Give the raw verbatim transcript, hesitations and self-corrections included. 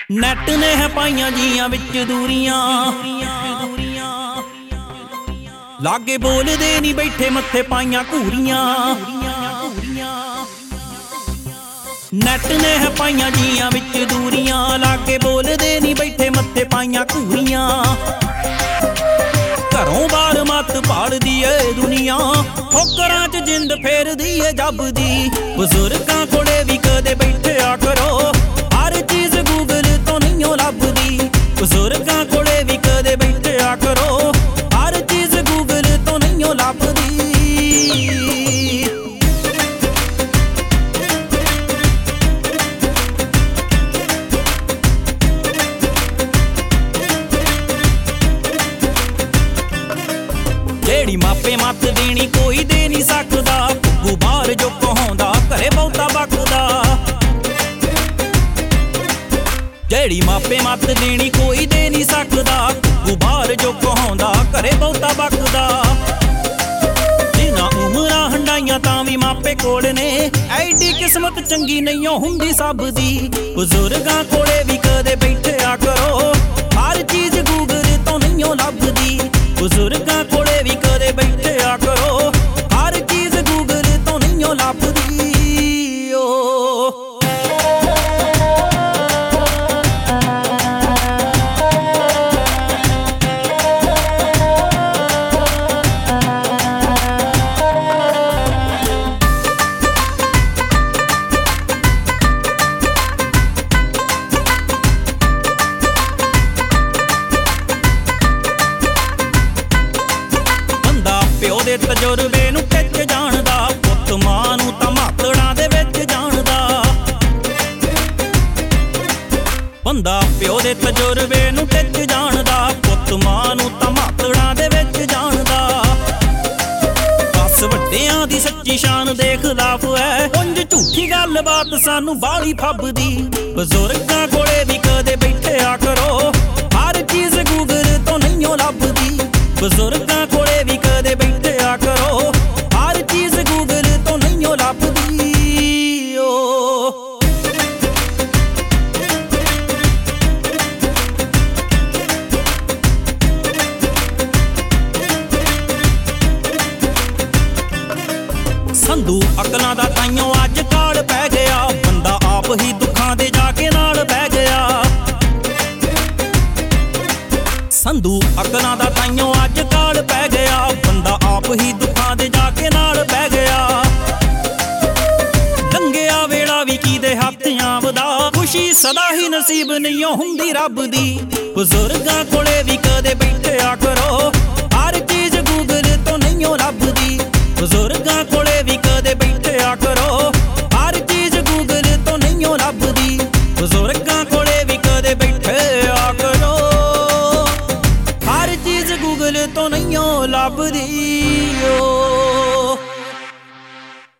Net ਨੇ ਹੈ ਪਾਈਆਂ ਜੀਆਂ ਵਿੱਚ ਦੂਰੀਆਂ, ਲਾਗੇ ਬੋਲਦੇ ਨਹੀਂ ਬੈਠੇ ਮੱਥੇ ਪਾਈਆਂ ਘੂਰੀਆਂ। ਨੈਟ ਨੇ ਹੈ ਪਾਈਆਂ ਜੀਆਂ ਵਿੱਚ ਦੂਰੀਆਂ, ਲਾਗੇ ਬੋਲਦੇ ਨਹੀਂ ਬੈਠੇ ਮੱਥੇ ਪਾਈਆਂ ਘੂਰੀਆਂ। ਘਰੋਂ ਬਾਹਰ ਮੱਤ ਭਾਲਦੀ ਏ ਦੁਨੀਆ, ਠੋਕਰਾਂ ਚ ਜਿੰਦ ਫੇਰਦੀ ਏ ਜੱਬ ਦੀ। ਬਜ਼ੁਰਗਾਂ ਕੋਲੇ ਵੀ ਕਦੇ ਬੈਠਿਆ ਕਰੋ, ਹਰ ਚੀਜ਼ ਗੂਗਲ ਤੋਂ ਨਹੀਂ ਲੱਭਦੀ। ਬਜ਼ੁਰਗਾਂ ਕੋਲੇ ਵੀ ਕਦੇ ਬੈਠਿਆ ਕਰੋ, ਹਰ ਚੀਜ਼ ਗੂਗਲ ਤੋਂ ਨਹੀਂ ਲੱਭਦੀ। ਜਿਹੜੀ ਮਾਪੇ ਮੱਤ ਦੇਣੀ ਕੋਈ ਦੇ ਨਹੀਂ ਸਕਦਾ, ਭੁੱਗੂ ਬਾਹਰ ਜੋ ਕਹਾਉਂਦਾ ਘਰੇ ਬਹੁਤਾ ਬਕਦਾ। ਜਿਹੜੀ ਮਾਪੇ ਮੱਤ ਦੇਣੀ ਕੋਈ ਦੇ ਨਹੀਂ ਸਕਦਾ, ਭੁੱਗੂ ਬਾਹਰ ਜੋ ਕਹਾਉਂਦਾ ਘਰੇ ਬਹੁਤਾ ਬਕਦਾ। ਜਿਨ੍ਹਾਂ ਉਮਰਾਂ ਹੰਡਾਈਆਂ ਤਾਂ ਵੀ ਮਾਪੇ ਕੋਲ ਨੇ, ਐਡੀ ਕਿਸਮਤ ਚੰਗੀ ਨਹੀਂ ਹੁੰਦੀ ਸਭ ਦੀ। ਬਜ਼ੁਰਗਾਂ ਕੋਲੇ ਵੀ ਕਦੇ ਬੈਠਿਆ ਕਰੋ, ਹਰ ਚੀਜ਼ ਗੂਗਲ ਤੋਂ ਨਹੀਂ ਲੱਭਦੀ। ਬਜ਼ੁਰਗਾਂ ਕੋਲੇ ਵੀ ਕਦੇ ਬੈਠਿਆ ਕਰੋ, ਹਰ ਚੀਜ਼ ਗੂਗਲ ਤੋਂ ਨਹੀਂ ਲੱਭਦੀ। ਓ ਪਿਓ ਦੇ ਤਜਰਬੇ ਨੂੰ ਟਿੱਚ ਜਾਣਦਾ, ਪੁੱਤ ਮਾਂ ਨੂੰ ਤਾਂ ਮਾਤੜਾਂ ਦੇ ਵਿੱਚ ਜਾਣਦਾ। ਬੰਦਾ ਪਿਓ ਦੇ ਤਜਰਬੇ ਨੂੰ ਟਿੱਚ ਜਾਣਦਾ, ਪੁੱਤ ਮਾਂ ਨੂੰ ਤਾਂ ਮਾਤੜਾਂ ਦੇ ਵਿੱਚ ਜਾਣਦਾ। ਦਸ ਵੱਡਿਆਂ ਦੀ ਸੱਚੀ ਸ਼ਾਨ ਦੇ ਖਿਲਾਫ ਹੈ, ਉਂਝ ਝੂਠੀ ਗੱਲਬਾਤ ਸਾਨੂੰ ਬਾਹਲੀ ਫੱਬਦੀ। ਬਜ਼ੁਰਗਾਂ ਕੋਲੇ ਵੀ ਕਦੇ ਬੈਠਿਆ ਕਰੋ, ਹਰ ਚੀਜ਼ ਗੂਗਲ ਤੋਂ ਨਹੀਂ ਲੱਭਦੀ। ਬਜ਼ੁਰਗਾਂ ਕੋਲੇ ਵੀ ਕਦੇ ਬੈਠਿਆ ਕਰੋ, ਹਰ ਚੀਜ਼ ਗੂਗਲ ਤੋਂ ਨਹੀਂ ਲੱਭਦੀ। ਓ ਸੰਧੂ ਅਕਲਾਂ ਦਾ ਤਾਈਓ ਅੱਜ ਕਾਲ ਪੈ ਗਿਆ, ਬੰਦਾ ਆਪ ਹੀ ਦੁੱਖਾਂ ਦੇ ਜਾ ਕੇ ਨਾਲ ਬਹਿ ਗਿਆ। ਸੰਧੂ ਅਕਲਾਂ ਦਾ ਤਾਈਓ ਅੱਜ ਕਾਲ ਪੈ ਗਿਆ, ਬੰਦਾ ਆਪ ਹੀ ਦੁੱਖਾਂ ਦੇ ਜਾ ਕੇ ਨਾਲ ਬਹਿ ਗਿਆ। ਲੰਘਿਆ ਵੇਲਾ ਵੀ ਕਿਹਦੇ ਹੱਥ ਆਵਦਾ, ਖੁਸ਼ੀ ਸਦਾ ਹੀ ਨਸੀਬ ਨਹੀਂ ਹੁੰਦੀ ਰੱਬ ਦੀ। ਬਜ਼ੁਰਗਾਂ ਕੋਲੇ ਵੀ ਕਦੇ ਬੈਠਿਆ ਕਰੋ, ਹਰ ਚੀਜ਼ ਗੂਗਲ ਤੋਂ ਨਹੀਂ ਲੱਭਦੀ। ਬਜ਼ੁਰਗਾਂ ਕੋਲੇ ਵੀ ਕਦੇ ਬੈਠਿਆ ਕਰੋ, ਹਰ ਚੀਜ਼ ਗੂਗਲ ਤੋਂ ਨਹੀਂ ਲੱਭਦੀ। ਬਜ਼ੁਰਗਾਂ ਕੋਲੇ ਵੀ ਕਦੇ ਬੈਠਿਆ ਕਰੋ, ਹਰ ਚੀਜ਼ ਗੂਗਲ ਤੋਂ ਨਹੀਂ ਲੱਭਦੀ। ਓ